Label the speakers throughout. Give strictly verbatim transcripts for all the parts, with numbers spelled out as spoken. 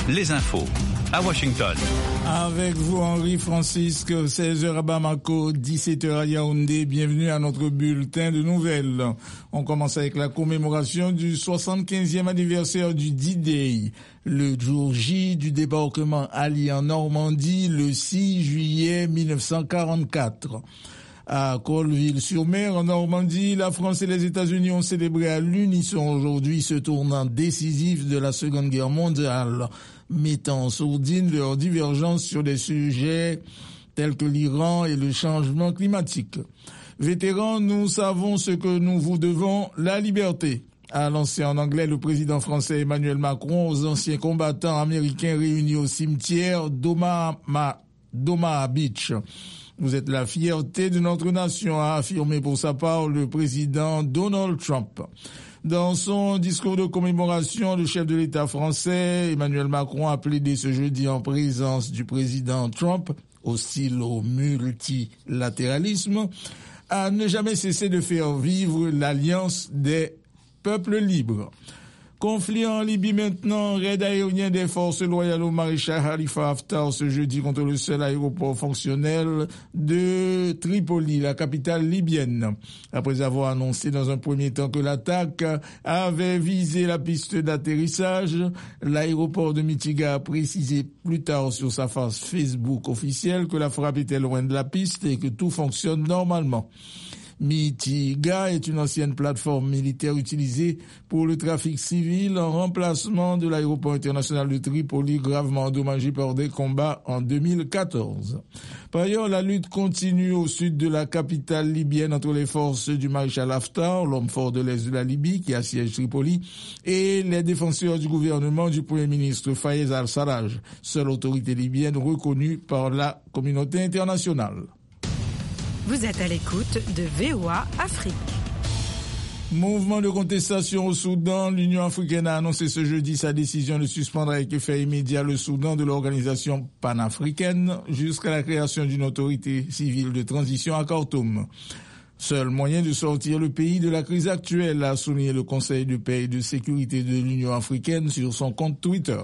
Speaker 1: les infos à Washington.
Speaker 2: Avec vous, Henri Francisque, seize heures à Bamako, dix-sept heures à Yaoundé. Bienvenue à notre bulletin de nouvelles. On commence avec la commémoration du soixante-quinzième anniversaire du D-Day, le jour J du débarquement allié en Normandie le six juillet mille neuf cent quarante-quatre. À Colleville-sur-Mer, en Normandie, la France et les États-Unis ont célébré à l'unisson aujourd'hui ce tournant décisif de la Seconde Guerre mondiale, mettant en sourdine leurs divergences sur des sujets tels que l'Iran et le changement climatique. Vétérans, nous savons ce que nous vous devons, la liberté, a lancé en anglais le président français Emmanuel Macron aux anciens combattants américains réunis au cimetière d'Omaha, d'Omaha Beach. Vous êtes la fierté de notre nation, a affirmé pour sa part le président Donald Trump. Dans son discours de commémoration, le chef de l'État français, Emmanuel Macron, a plaidé ce jeudi en présence du président Trump, hostile au multilatéralisme, à ne jamais cesser de faire vivre l'alliance des peuples libres. Conflit en Libye maintenant, raid aérien des forces loyales au maréchal Khalifa Haftar ce jeudi contre le seul aéroport fonctionnel de Tripoli, la capitale libyenne. Après avoir annoncé dans un premier temps que l'attaque avait visé la piste d'atterrissage, l'aéroport de Mitiga a précisé plus tard sur sa face Facebook officielle que la frappe était loin de la piste et que tout fonctionne normalement. Mitiga est une ancienne plateforme militaire utilisée pour le trafic civil en remplacement de l'aéroport international de Tripoli, gravement endommagé par des combats en deux mille quatorze. Par ailleurs, la lutte continue au sud de la capitale libyenne entre les forces du maréchal Haftar, l'homme fort de l'est de la Libye qui assiège Tripoli, et les défenseurs du gouvernement du premier ministre Fayez al-Sarraj, seule autorité libyenne reconnue par la communauté internationale.
Speaker 3: Vous êtes à l'écoute de V O A Afrique.
Speaker 2: Mouvement de contestation au Soudan, l'Union africaine a annoncé ce jeudi sa décision de suspendre avec effet immédiat le Soudan de l'organisation panafricaine jusqu'à la création d'une autorité civile de transition à Khartoum. Seul moyen de sortir le pays de la crise actuelle, a souligné le Conseil de paix et de sécurité de l'Union africaine sur son compte Twitter.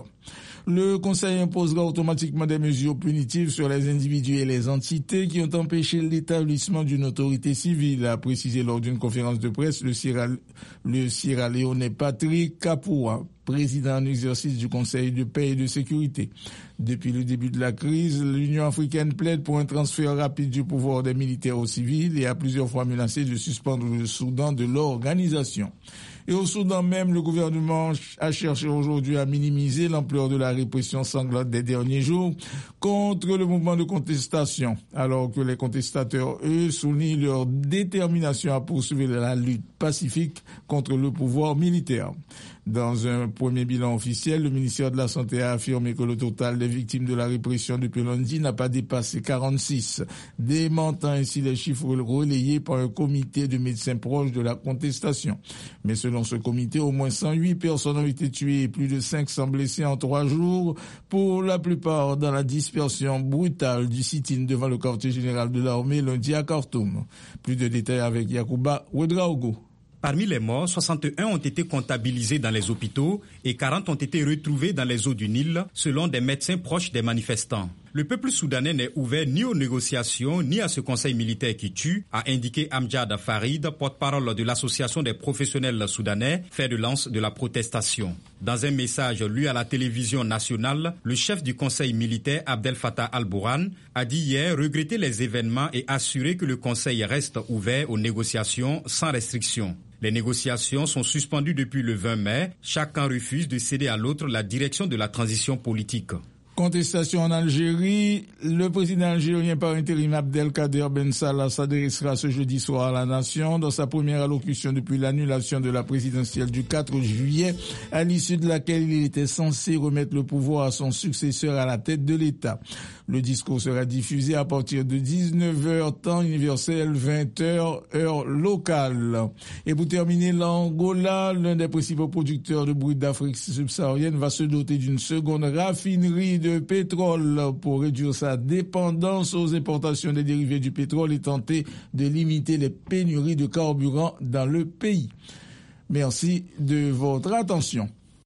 Speaker 2: Le Conseil imposera automatiquement des mesures punitives sur les individus et les entités qui ont empêché l'établissement d'une autorité civile, a précisé lors d'une conférence de presse le Sierra, le Sierra Leone Patrick Kapua, président en exercice du Conseil de paix et de sécurité. Depuis le début de la crise, l'Union africaine plaide pour un transfert rapide du pouvoir des militaires aux civils et a plusieurs fois menacé de suspendre le Soudan de l'organisation. Et au Soudan même, le gouvernement a cherché aujourd'hui à minimiser l'ampleur de la répression sanglante des derniers jours contre le mouvement de contestation, alors que les contestateurs, eux, soulignent leur détermination à poursuivre la lutte pacifique contre le pouvoir militaire. Dans un premier bilan officiel, le ministère de la Santé a affirmé que le total des victimes de la répression depuis lundi n'a pas dépassé quarante-six, démentant ainsi les chiffres relayés par un comité de médecins proches de la contestation. Mais selon ce comité, au moins cent huit personnes ont été tuées et plus de cinq cents blessés en trois jours, pour la plupart dans la dispersion brutale du sit-in devant le quartier général de l'armée lundi à Khartoum. Plus de détails avec Yacouba Ouedraogo.
Speaker 4: Parmi les morts, soixante et un ont été comptabilisés dans les hôpitaux et quarante ont été retrouvés dans les eaux du Nil, selon des médecins proches des manifestants. Le peuple soudanais n'est ouvert ni aux négociations ni à ce conseil militaire qui tue, a indiqué Amjad Farid, porte-parole de l'association des professionnels soudanais, fer de lance de la protestation. Dans un message lu à la télévision nationale, le chef du conseil militaire Abdel Fattah al-Burhan a dit hier regretter les événements et assurer que le conseil reste ouvert aux négociations sans restriction. Les négociations sont suspendues depuis le vingt mai. Chacun refuse de céder à l'autre la direction de la transition politique.
Speaker 2: Contestation en Algérie. Le président algérien par intérim Abdelkader Ben Salah s'adressera ce jeudi soir à la nation dans sa première allocution depuis l'annulation de la présidentielle du quatre juillet, à l'issue de laquelle il était censé remettre le pouvoir à son successeur à la tête de l'État. Le discours sera diffusé à partir de dix-neuf heures temps universel, vingt heures heure locale. Et pour terminer, l'Angola, l'un des principaux producteurs de brut d'Afrique subsaharienne, va se doter d'une seconde raffinerie de pétrole pour réduire sa dépendance aux importations des dérivés du pétrole et tenter de limiter les pénuries de carburant dans le pays. Merci de votre attention.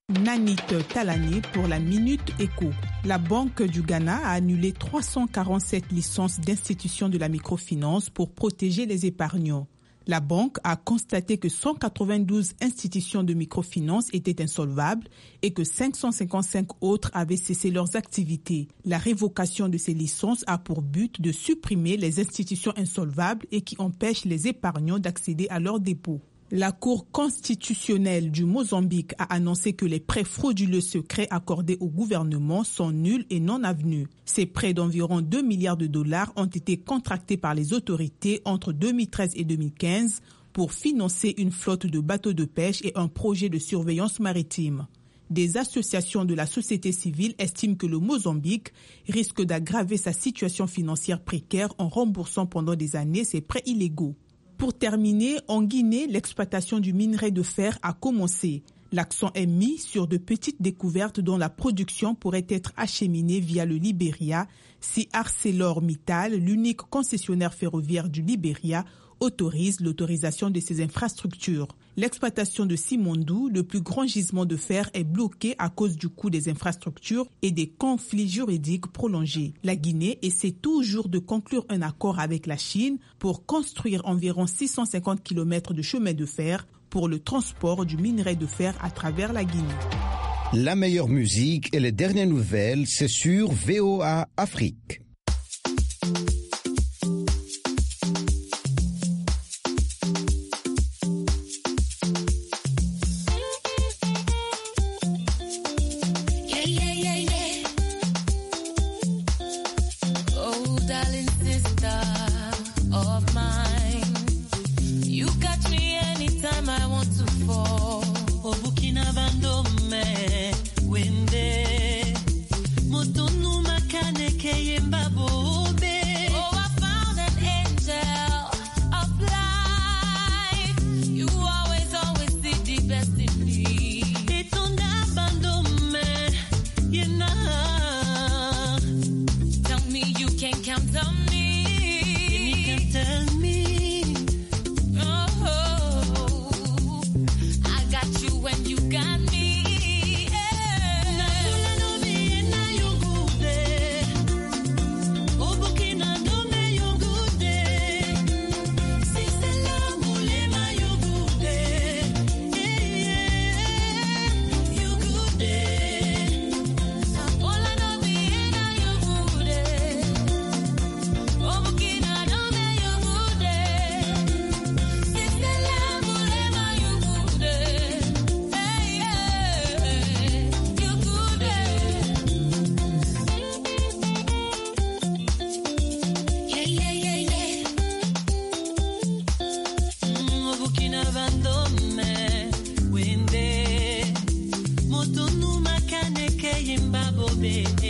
Speaker 5: Nanit Talani pour la Minute Éco. La Banque du Ghana a annulé trois cent quarante-sept licences d'institutions de la microfinance pour protéger les épargnants. La banque a constaté que cent quatre-vingt-douze institutions de microfinance étaient insolvables et que cinq cent cinquante-cinq autres avaient cessé leurs activités. La révocation de ces licences a pour but de supprimer les institutions insolvables et qui empêchent les épargnants d'accéder à leurs dépôts. La Cour constitutionnelle du Mozambique a annoncé que les prêts frauduleux secrets accordés au gouvernement sont nuls et non avenus. Ces prêts d'environ deux milliards de dollars ont été contractés par les autorités entre deux mille treize et deux mille quinze pour financer une flotte de bateaux de pêche et un projet de surveillance maritime. Des associations de la société civile estiment que le Mozambique risque d'aggraver sa situation financière précaire en remboursant pendant des années ses prêts illégaux. Pour terminer, en Guinée, l'exploitation du minerai de fer a commencé. L'accent est mis sur de petites découvertes dont la production pourrait être acheminée via le Libéria si ArcelorMittal, l'unique concessionnaire ferroviaire du Libéria, autorise l'autorisation de ces infrastructures. L'exploitation de Simandou, le plus grand gisement de fer, est bloquée à cause du coût des infrastructures et des conflits juridiques prolongés. La Guinée essaie toujours de conclure un accord avec la Chine pour construire environ six cent cinquante kilomètres de chemin de fer pour le transport du minerai de fer à travers la Guinée.
Speaker 6: La meilleure musique et les dernières nouvelles, c'est sur V O A Afrique.
Speaker 7: Moto numa kaneke yimba bobe.